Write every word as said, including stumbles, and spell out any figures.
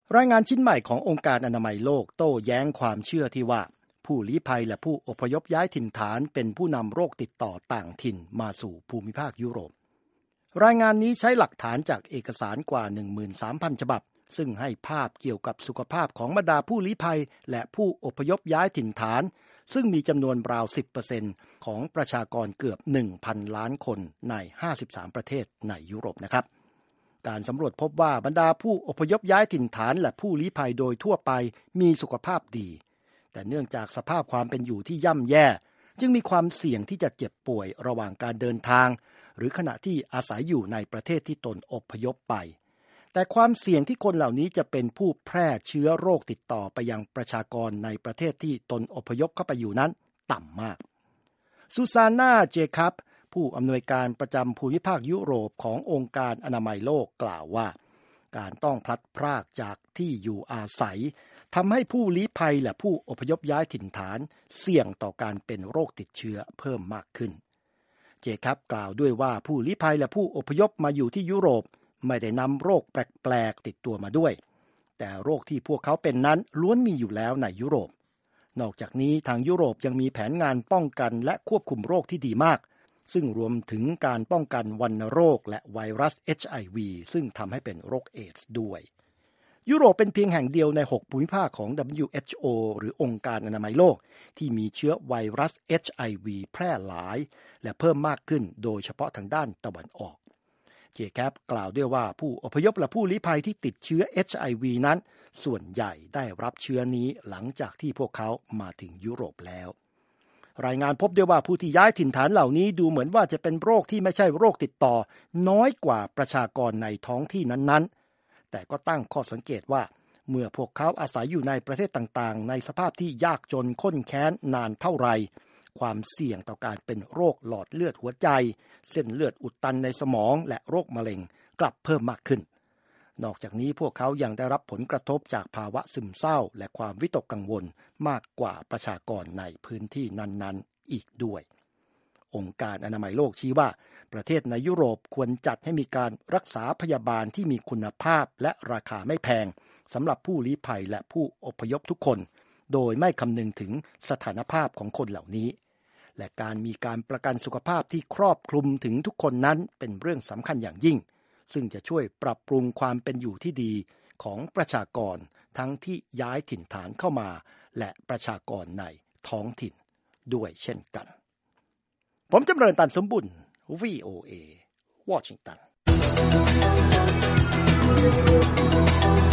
รายงานชิ้นใหม่ขององค์การอนามัยโลกโต้แย้งความเชื่อที่ว่าผู้ลี้ภัยและผู้อพยพย้ายถิ่นฐานเป็นผู้นำโรคติดต่อต่างถิ่นมาสู่ภูมิภาคยุโรปรายงานนี้ใช้หลักฐานจากเอกสารกว่า หนึ่งหมื่นสามพัน ฉบับซึ่งให้ภาพเกี่ยวกับสุขภาพของบรรดาผู้ลี้ภัยและผู้อพยพย้ายถิ่นฐานซึ่งมีจำนวนราว สิบเปอร์เซ็นต์ ของประชากรเกือบ หนึ่งพัน ล้านคนในห้าสิบสามประเทศในยุโรปนะครับการสำรวจพบว่าบรรดาผู้อพยพย้ายถิ่นฐานและผู้ลี้ภัยโดยทั่วไปมีสุขภาพดีแต่เนื่องจากสภาพความเป็นอยู่ที่ย่ำแย่จึงมีความเสี่ยงที่จะเจ็บป่วยระหว่างการเดินทางหรือขณะที่อาศัยอยู่ในประเทศที่ตนอพยพไปแต่ความเสี่ยงที่คนเหล่านี้จะเป็นผู้แพร่เชื้อโรคติดต่อไปยังประชากรในประเทศที่ตนอพยพเข้าไปอยู่นั้นต่ำมากซูซาน่าเจคับผู้อำนวยการประจำภูมิภาคยุโรปขององค์การอนามัยโลกกล่าวว่าการต้องพลัดพรากจากที่อยู่อาศัยทำให้ผู้ลี้ภัยและผู้อพยพย้ายถิ่นฐานเสี่ยงต่อการเป็นโรคติดเชื้อเพิ่มมากขึ้นเจคับกล่าวด้วยว่าผู้ลี้ภัยและผู้อพยพมาอยู่ที่ยุโรปไม่ได้นำโรคแปลกๆติดตัวมาด้วยแต่โรคที่พวกเขาเป็นนั้นล้วนมีอยู่แล้วในยุโรปนอกจากนี้ทางยุโรปยังมีแผนงานป้องกันและควบคุมโรคที่ดีมากซึ่งรวมถึงการป้องกันวัณโรคและไวรัส เอช ไอ วี ซึ่งทำให้เป็นโรคเอดส์ด้วยยุโรปเป็นเพียงแห่งเดียวในหกภูมิภาคของ ดับเบิลยู เอช โอ หรือองค์การอนามัยโลกที่มีเชื้อไวรัส เอช ไอ วี แพร่หลายและเพิ่มมากขึ้นโดยเฉพาะทางด้านตะวันออกเจแคปกล่าวด้วยว่าผู้อพยพและผู้ลี้ภัยที่ติดเชื้อ เอช ไอ วี นั้นส่วนใหญ่ได้รับเชื้อนี้หลังจากที่พวกเขามาถึงยุโรปแล้วรายงานพบด้วยว่าผู้ที่ย้ายถิ่นฐานเหล่านี้ดูเหมือนว่าจะเป็นโรคที่ไม่ใช่โรคติดต่อน้อยกว่าประชากรในท้องที่นั้นๆแต่ก็ตั้งข้อสังเกตว่าเมื่อพวกเขาอาศัยอยู่ในประเทศต่างๆในสภาพที่ยากจนข้นแค้นนานเท่าไรความเสี่ยงต่อการเป็นโรคหลอดเลือดหัวใจเส้นเลือดอุดตันในสมองและโรคมะเร็งกลับเพิ่มมากขึ้นนอกจากนี้พวกเขายังได้รับผลกระทบจากภาวะซึมเศร้าและความวิตกกังวลมากกว่าประชากรในพื้นที่นั้นๆอีกด้วยองค์การอนามัยโลกชี้ว่าประเทศในยุโรปควรจัดให้มีการรักษาพยาบาลที่มีคุณภาพและราคาไม่แพงสำหรับผู้ลี้ภัยและผู้อพยพทุกคนโดยไม่คำนึงถึงสถานภาพของคนเหล่านี้และการมีการประกันสุขภาพที่ครอบคลุมถึงทุกคนนั้นเป็นเรื่องสำคัญอย่างยิ่งซึ่งจะช่วยปรับปรุงความเป็นอยู่ที่ดีของประชากรทั้งที่ย้ายถิ่นฐานเข้ามาและประชากรในท้องถิ่นด้วยเช่นกันผมจำเริญตันสมบุญ วี โอ เอ วอชิงตัน